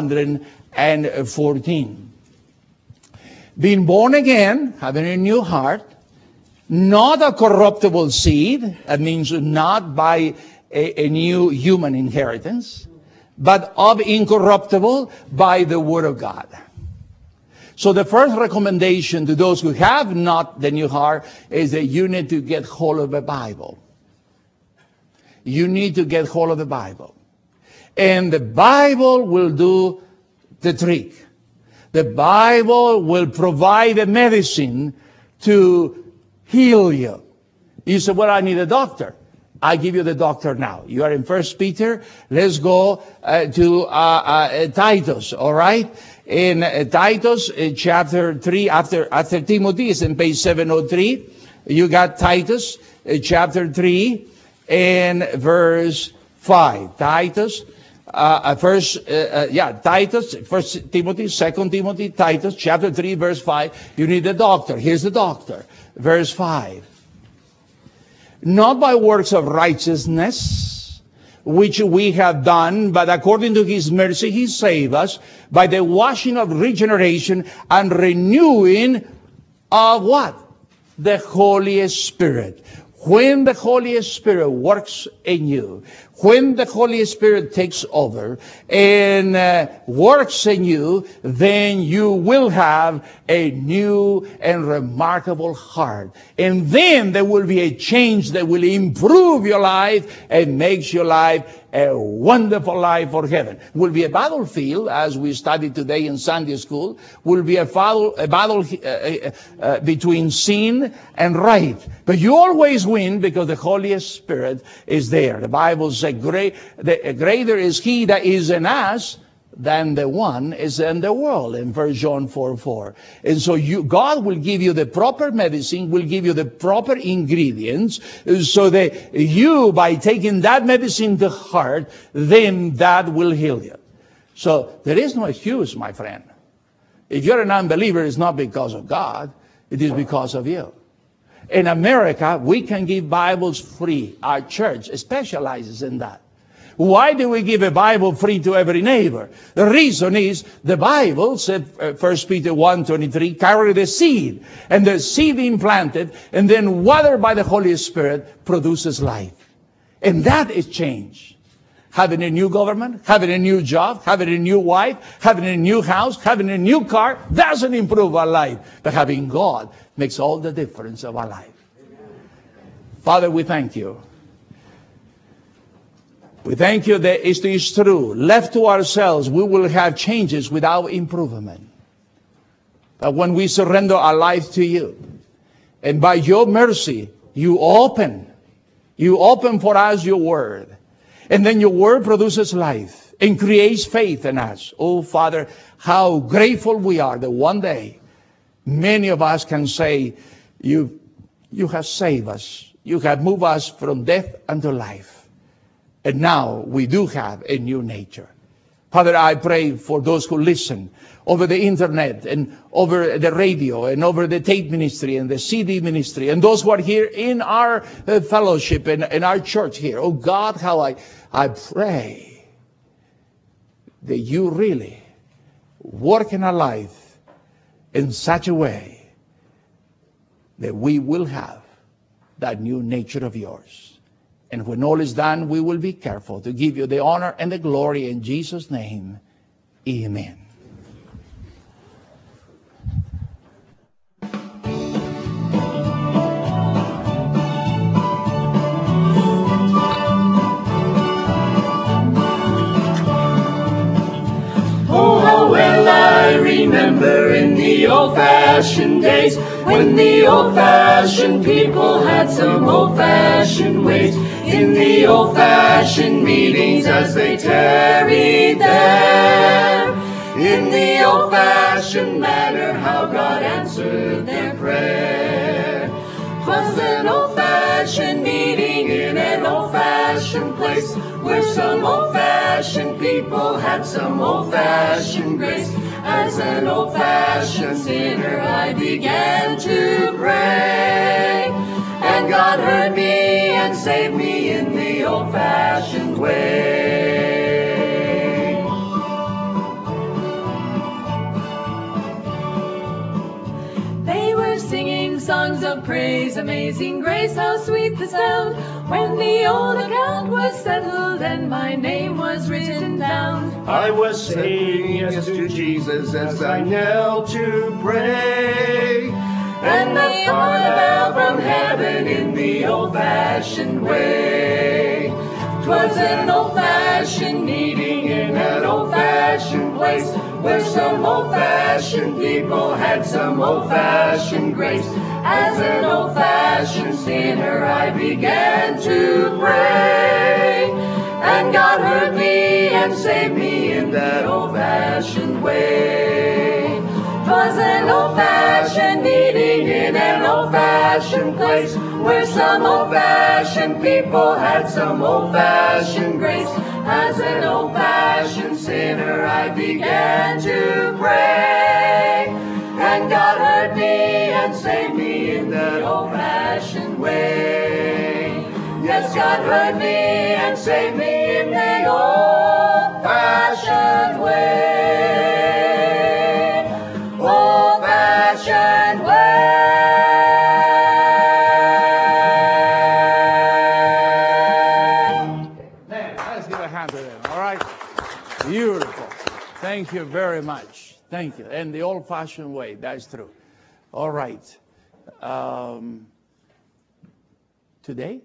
714. Being born again, having a new heart, not a corruptible seed, that means not by a new human inheritance, but of incorruptible by the Word of God. So the first recommendation to those who have not the new heart is that you need to get hold of the Bible. You need to get hold of the Bible. And the Bible will do the trick. The Bible will provide a medicine to heal you. You say, well, I need a doctor. I give you the doctor now. You are in 1 Peter. Let's go to Titus, all right? In Titus chapter 3, after Timothy is in page 703. You got Titus chapter 3 and verse 5. Titus First Timothy, 2 Timothy, Titus, chapter 3, verse 5. You need a doctor. Here's the doctor. Verse 5. Not by works of righteousness, which we have done, but according to his mercy, he saved us by the washing of regeneration and renewing of what? The Holy Spirit. When the Holy Spirit works in you, when the Holy Spirit takes over and works in you, then you will have a new and remarkable heart. And then there will be a change that will improve your life and makes your life a wonderful life for heaven. Will be a battlefield, as we studied today in Sunday school, will be a battle between sin and right. But you always win because the Holy Spirit is there. The Bible says, greater is he that is in us than the one is in the world, in 1 John 4:4. And so God will give you the proper medicine, will give you the proper ingredients, so that you, by taking that medicine to heart, then that will heal you. So there is no excuse, my friend. If you're an unbeliever, it's not because of God, it is because of you. In America, we can give Bibles free. Our church specializes in that. Why do we give a Bible free to every neighbor? The reason is the Bible said, 1 Peter 1:23, carry the seed. And the seed implanted and then watered by the Holy Spirit produces life. And that is change. Having a new government, having a new job, having a new wife, having a new house, having a new car, doesn't improve our life. But having God makes all the difference of our life. Father, we thank you. We thank you that it is true. Left to ourselves, we will have changes without improvement. But when we surrender our life to you, and by your mercy, you open for us your word. And then your word produces life and creates faith in us. Oh, Father, how grateful we are that one day many of us can say, you have saved us. You have moved us from death unto life. And now we do have a new nature. Father, I pray for those who listen over the internet and over the radio and over the tape ministry and the CD ministry and those who are here in our fellowship and in our church here. Oh God, how I pray that you really work in our life in such a way that we will have that new nature of yours. And when all is done, we will be careful to give you the honor and the glory in Jesus' name. Amen. Oh, how well I remember in the old-fashioned days, when the old-fashioned people had some old-fashioned ways. In the old-fashioned meetings as they tarried there, in the old-fashioned manner how God answered their prayer. 'Twas an old-fashioned meeting in an old-fashioned place, where some old-fashioned people had some old-fashioned grace. As an old-fashioned sinner I began to pray, and God heard me and saved me in the old-fashioned way. They were singing songs of praise, amazing grace, how sweet the sound, when the old account was settled and my name was written down. I was saying yes to Jesus as I knelt to pray, and the Father fell from heaven in the old-fashioned way. 'Twas an old-fashioned meeting in an old-fashioned place, where some old-fashioned people had some old-fashioned grace. As an old-fashioned sinner I began to pray, and God heard me and saved me in that old-fashioned way. 'Twas an old-fashioned meeting in an old-fashioned place, where some old-fashioned people had some old-fashioned grace. As an old-fashioned sinner I began to pray, and God heard me and saved me in the old-fashioned way. Yes, God heard me and saved me in the old-fashioned way. Old-fashioned way. Let's give a hand to them, all right? Beautiful. Thank you very much. Thank you. And the old-fashioned way, that's true. All right. Today?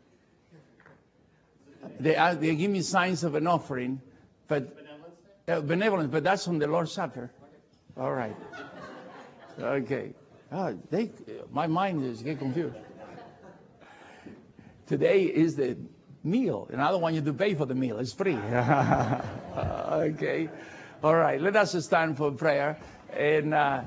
They give me signs of an offering, but benevolence, but that's on the Lord's Supper. All right. Okay. Oh, my mind is getting confused. Today is the meal, and I don't want you to pay for the meal. It's free. Okay. All right. Let us stand for prayer, and I'll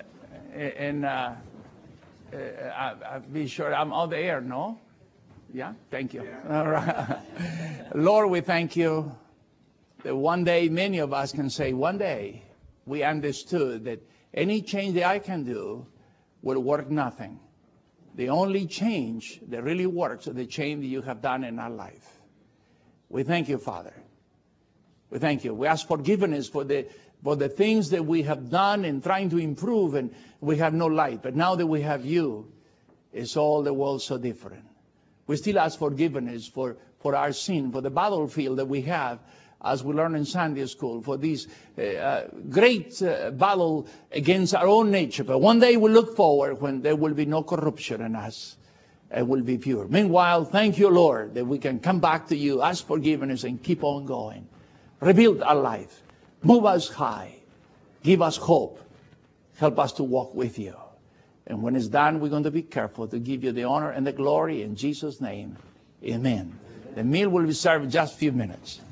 be sure I'm on the air. No? Yeah. Thank you. All right. Lord, we thank you that one day many of us can say, one day we understood that any change that I can do will work nothing. The only change that really works is the change that you have done in our life. We thank you, Father. We thank you. We ask forgiveness for the things that we have done and trying to improve, and we have no light. But now that we have you, it's all the world so different. We still ask forgiveness for our sin, for the battlefield that we have, as we learn in Sunday school, for this great battle against our own nature. But one day we look forward when there will be no corruption in us. It will be pure. Meanwhile, thank you, Lord, that we can come back to you, ask forgiveness, and keep on going. Rebuild our life. Move us high. Give us hope. Help us to walk with you. And when it's done, we're going to be careful to give you the honor and the glory in Jesus' name. Amen. The meal will be served in just a few minutes.